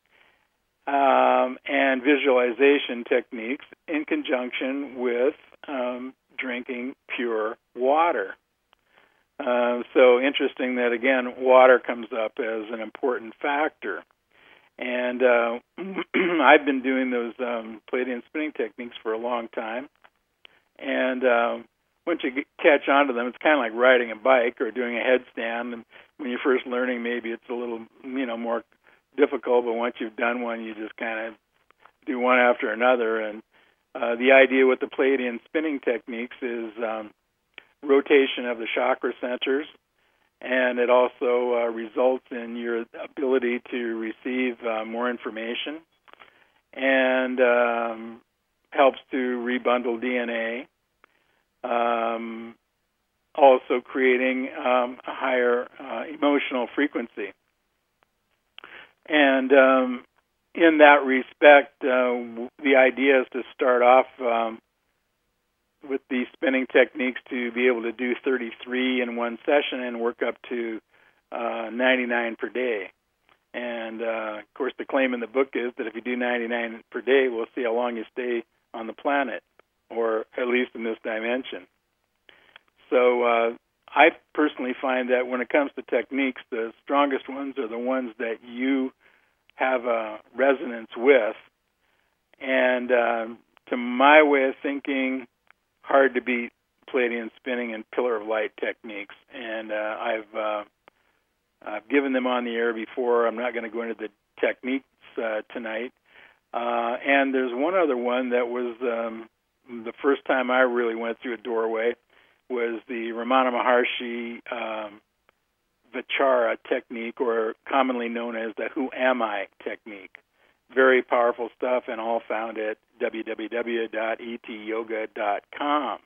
Um, and visualization techniques in conjunction with um, drinking pure water. Uh, so interesting that, again, water comes up as an important factor. And uh, I've been doing those um, Pleiadian spinning techniques for a long time. And uh, once you get, catch on to them, it's kind of like riding a bike or doing a headstand. And when you're first learning, maybe it's a little, you know, more difficult, but once you've done one, you just kind of do one after another. And uh, the idea with the Pleiadian spinning techniques is um, rotation of the chakra centers, and it also uh, results in your ability to receive uh, more information, and um, helps to rebundle D N A, um, also creating um, a higher uh, emotional frequency. And um, in that respect, uh, the idea is to start off um, with the spinning techniques to be able to do thirty-three in one session and work up to uh, ninety-nine per day. And, uh, of course, the claim in the book is that if you do ninety-nine per day, we'll see how long you stay on the planet, or at least in this dimension. So uh, I personally find that when it comes to techniques, the strongest ones are the ones that you have a resonance with. And uh, to my way of thinking, hard to beat Pleiadian spinning and pillar of light techniques. And uh, I've uh, I've given them on the air before. I'm not going to go into the techniques uh, tonight. Uh, and there's one other one that was um, the first time I really went through a doorway was the Ramana Maharshi um, Vichara technique, or commonly known as the Who Am I technique. Very powerful stuff, and all found at w w w dot e t yoga dot com.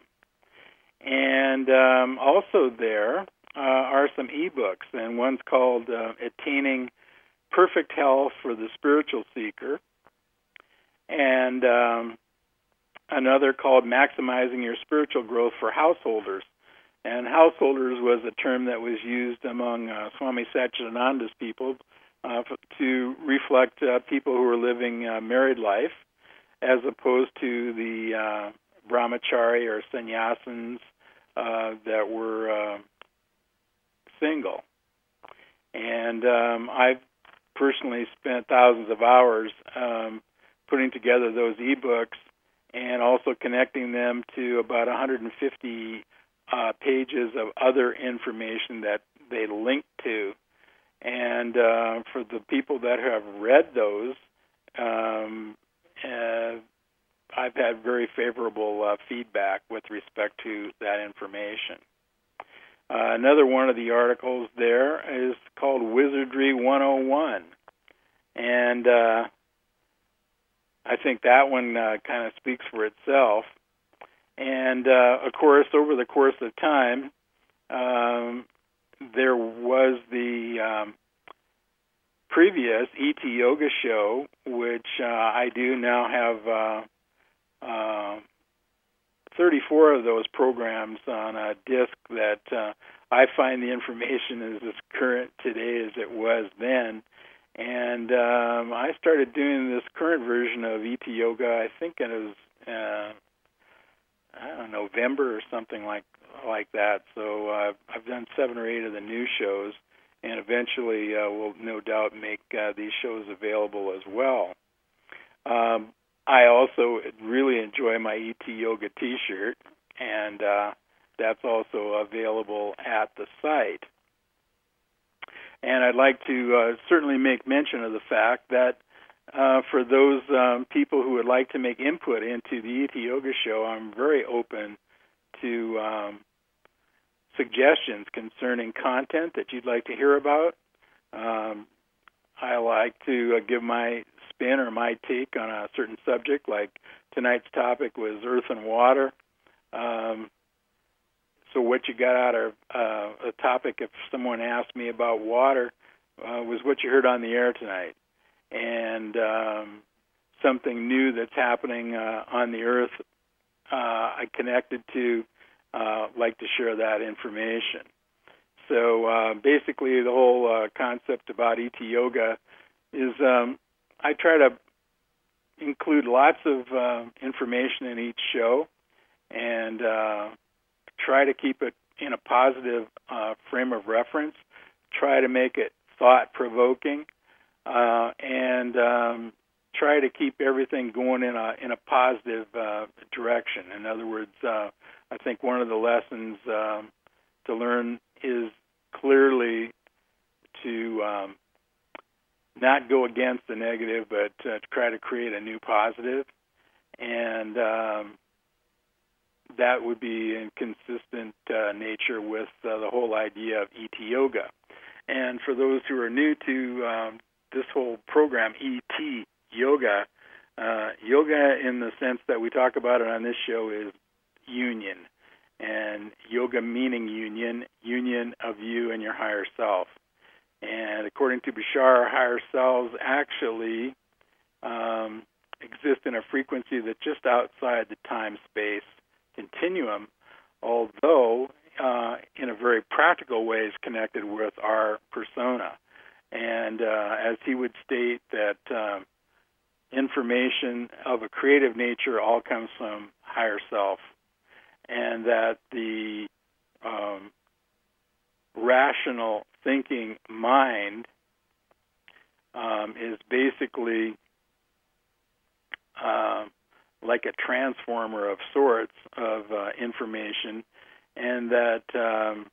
And um, also there uh, are some ebooks, and one's called uh, Attaining Perfect Health for the Spiritual Seeker, and um, another called Maximizing Your Spiritual Growth for Householders. And householders was a term that was used among uh, Swami Satchidananda's people uh, to reflect uh, people who were living uh, married life, as opposed to the uh, brahmachari or sannyasins uh, that were uh, single. And um, I've personally spent thousands of hours um, putting together those ebooks and also connecting them to about one hundred fifty uh, pages of other information that they link to. And uh, for the people that have read those, um, uh, I've had very favorable uh, feedback with respect to that information. Uh, another one of the articles there is called Wizardry one oh one. And uh, I think that one uh, kind of speaks for itself. And, uh, of course, over the course of time, um, there was the um, previous E T Yoga show, which uh, I do now have uh, uh, thirty-four of those programs on a disc that uh, I find the information is as current today as it was then. And um, I started doing this current version of E T Yoga, I think it was, uh, I don't know, November or something like like that. So uh, I've done seven or eight of the new shows, and eventually uh, we'll no doubt make uh, these shows available as well. Um, I also really enjoy my E T Yoga T-shirt, and uh, that's also available at the site. And I'd like to uh, certainly make mention of the fact that uh, for those um, people who would like to make input into the E T Yoga show, I'm very open to um, suggestions concerning content that you'd like to hear about. Um, I like to uh, give my spin or my take on a certain subject, like tonight's topic was earth and water. Um, so what you got out of uh, a topic, if someone asked me about water, uh, was what you heard on the air tonight. And um, something new that's happening uh, on the earth uh, I connected to, uh, like to share that information. So uh, basically the whole uh, concept about E T Yoga is um, I try to include lots of uh, information in each show and uh, try to keep it in a positive uh, frame of reference, try to make it thought-provoking, uh, and um, try to keep everything going in a in a positive uh, direction. In other words, uh, I think one of the lessons um, to learn is clearly to um, not go against the negative, but uh, to try to create a new positive, and um, that would be in consistent uh, nature with uh, the whole idea of E T Yoga. And for those who are new to um, this whole program, E T Yoga, uh, yoga in the sense that we talk about it on this show is union, and yoga meaning union, union of you and your higher self. And according to Bashar, higher selves actually um, exist in a frequency that's just outside the time-space continuum, although uh, in a very practical way is connected with our persona. And uh, as he would state that um, information of a creative nature all comes from higher self, and that the um, rational thinking mind um, is basically uh, like a transformer of sorts of uh, information, and that um,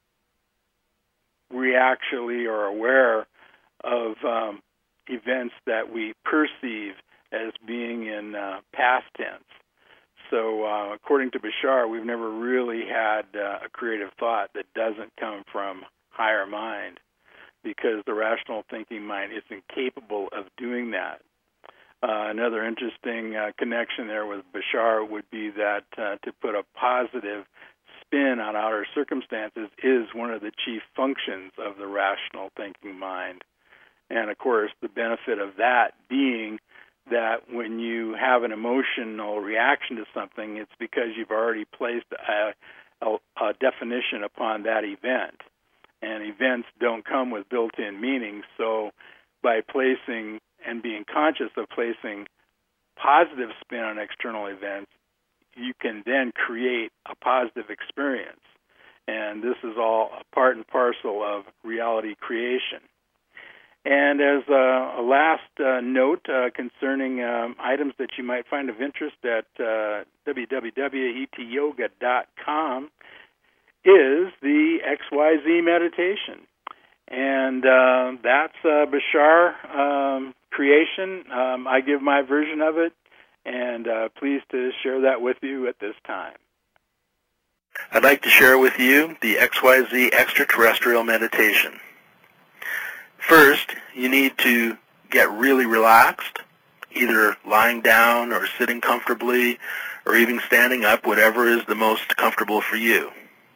we actually are aware of um, events that we perceive as being in uh, past tense. So uh, according to Bashar, we've never really had uh, a creative thought that doesn't come from higher mind, because the rational thinking mind is incapable of doing that. Uh, another interesting uh, connection there with Bashar would be that uh, to put a positive spin on outer circumstances is one of the chief functions of the rational thinking mind. And of course, the benefit of that being that when you have an emotional reaction to something, it's because you've already placed a, a, a definition upon that event. And events don't come with built-in meanings, so by placing and being conscious of placing positive spin on external events, you can then create a positive experience. And this is all a part and parcel of reality creation. And as a, a last uh, note uh, concerning um, items that you might find of interest at uh, w w w dot e t yoga dot com is the X Y Z meditation. And uh, that's uh, Bashar um, creation. Um, I give my version of it, and uh, pleased to share that with you at this time. I'd like to share with you the X Y Z extraterrestrial meditation. First, you need to get really relaxed, either lying down or sitting comfortably or even standing up, whatever is the most comfortable for you.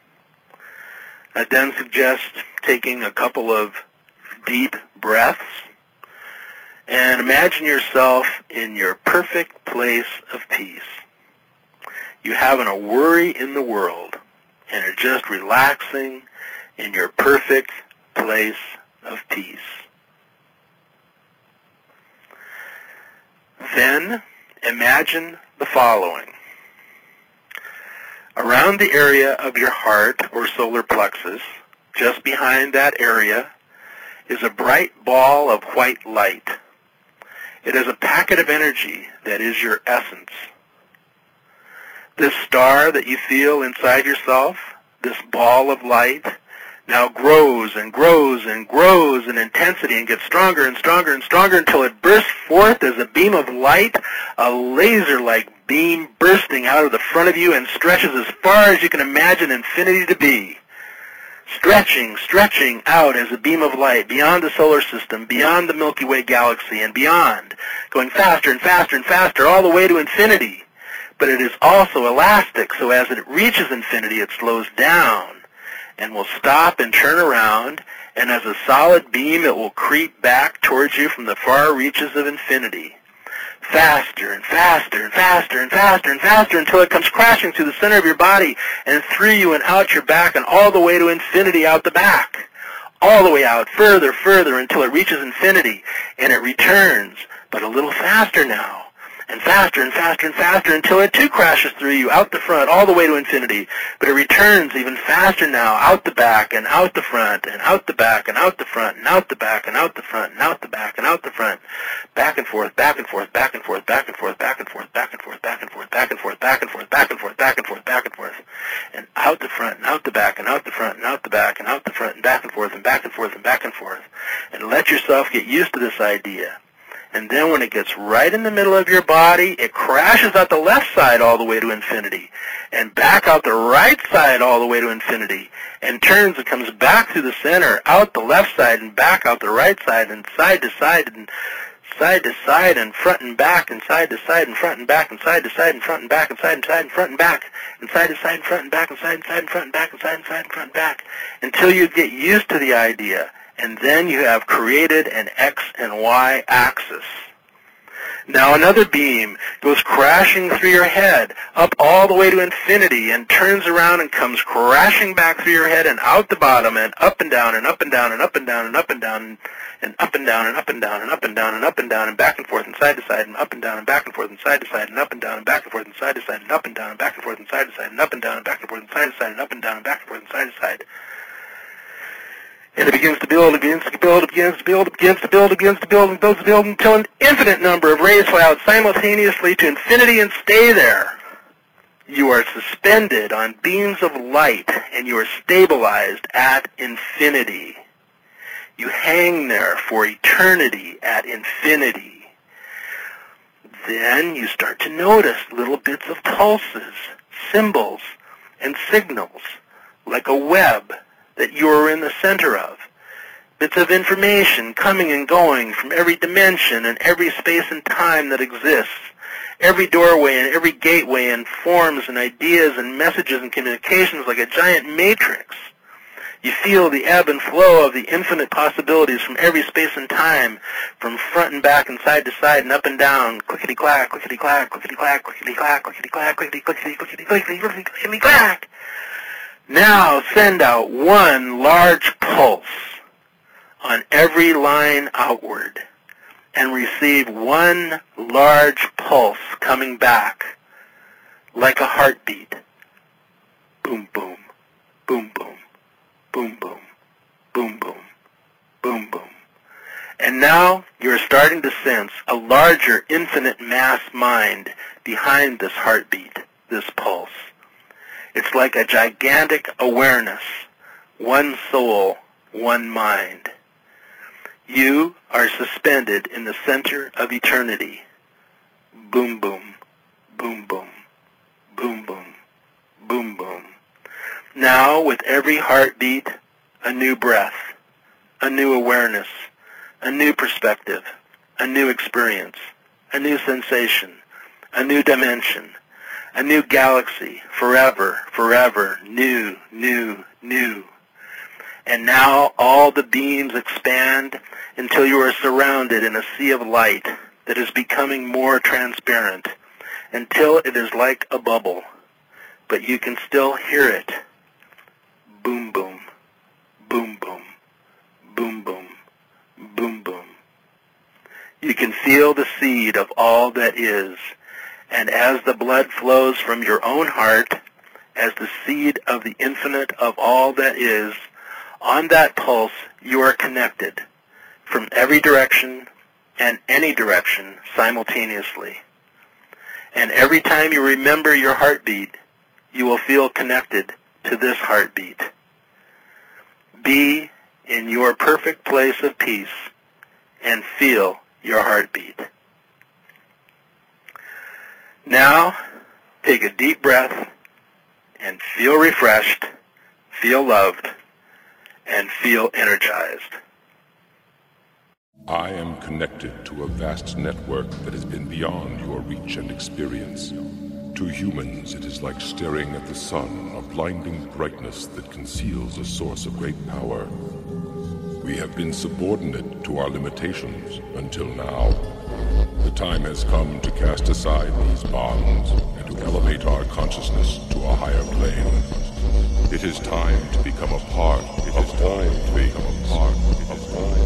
I then suggest taking a couple of deep breaths and imagine yourself in your perfect place of peace. You haven't a worry in the world and are just relaxing in your perfect place of peace. Then imagine the following. Around the area of your heart or solar plexus, just behind that area, is a bright ball of white light. It is a packet of energy that is your essence. This star that you feel inside yourself, this ball of light, now grows and grows and grows in intensity and gets stronger and stronger and stronger until it bursts forth as a beam of light, a laser-like beam bursting out of the front of you and stretches as far as you can imagine infinity to be. Stretching, stretching out as a beam of light beyond the solar system, beyond the Milky Way galaxy, and beyond, going faster and faster and faster all the way to infinity. But it is also elastic, so as it reaches infinity, it slows down and will stop and turn around, and as a solid beam, it will creep back towards you from the far reaches of infinity. Faster and faster and faster and faster and faster until it comes crashing through the center of your body and through you and out your back and all the way to infinity out the back. All the way out, further, further, until it reaches infinity, and it returns, but a little faster now. And faster and faster and faster until it too crashes through you, out the front, all the way to infinity. But it returns even faster now, out the back and out the front, and out the back and out the front, and out the back and out the front, and out the back and out the front. Back and forth, back and forth, back and forth, back and forth, back and forth, back and forth, back and forth, back and forth, back and forth, back and forth, back and forth, back and forth. And out the front, and out the back, and out the front, and out the back, and out the front, and back and forth, and back and forth, and back and forth. And let yourself get used to this idea. And then when it gets right in the middle of your body, it crashes out the left side all the way to infinity, and back out the right side all the way to infinity, and turns and comes back through the center, out the left side, and back out the right side, and side to side, and side to side, and front and back, and side to side, and front and back, and side to side, and front and back, and side and side, and front and back, and side to side, and front and back, and side and side, and front and back, and side and side, and front and back, until you get used to the idea. And then you have created an X and Y axis. Now another beam goes crashing through your head, up all the way to infinity, and turns around and comes crashing back through your head and out the bottom, and up and down, and up and down, and up and down, and up and down, and up and down, and up and down, and up and down, and up and down, and back and forth, and side to side, and up and down, and back and forth, and side to side, and up and down, and back and forth, and side to side, and up and down, and back and forth, and side to side, and up and down, and back and forth, and side to side, and up and down, and back and forth, and side to side. And it begins to build, it begins to build, it begins to build, it begins to build, it begins to build, and builds to build until an infinite number of rays fly out simultaneously to infinity and stay there. You are suspended on beams of light, and you are stabilized at infinity. You hang there for eternity at infinity. Then you start to notice little bits of pulses, symbols, and signals, like a web that you are in the center of. Bits of information coming and going from every dimension and every space and time that exists. Every doorway and every gateway and forms and ideas and messages and communications like a giant matrix. You feel the ebb and flow of the infinite possibilities from every space and time, from front and back and side to side and up and down, clickety-clack, clickety-clack, clickety-clack, clickety-clack, clickety-clack, clickety-clickety, clickety-clickety, clickety-clack. Now send out one large pulse on every line outward and receive one large pulse coming back like a heartbeat. Boom, boom, boom, boom, boom, boom, boom, boom, boom, boom. And now you're starting to sense a larger infinite mass mind behind this heartbeat, this pulse. It's like a gigantic awareness, one soul, one mind. You are suspended in the center of eternity. Boom, boom, boom, boom, boom, boom, boom, boom. Now, with every heartbeat, a new breath, a new awareness, a new perspective, a new experience, a new sensation, a new dimension, a new galaxy, forever, forever, new, new, new. And now all the beams expand until you are surrounded in a sea of light that is becoming more transparent, until it is like a bubble, but you can still hear it. Boom, boom, boom, boom, boom, boom, boom, boom. You can feel the seed of all that is, and as the blood flows from your own heart, as the seed of the infinite of all that is, on that pulse you are connected from every direction and any direction simultaneously. And every time you remember your heartbeat, you will feel connected to this heartbeat. Be in your perfect place of peace and feel your heartbeat. Now, take a deep breath and feel refreshed, feel loved, and feel energized. I am connected to a vast network that has been beyond your reach and experience. To humans, it is like staring at the sun, a blinding brightness that conceals a source of great power. We have been subordinate to our limitations until now. The time has come to cast aside these bonds and to elevate our consciousness to a higher plane. It is time to become a part. It is time to become a part of all.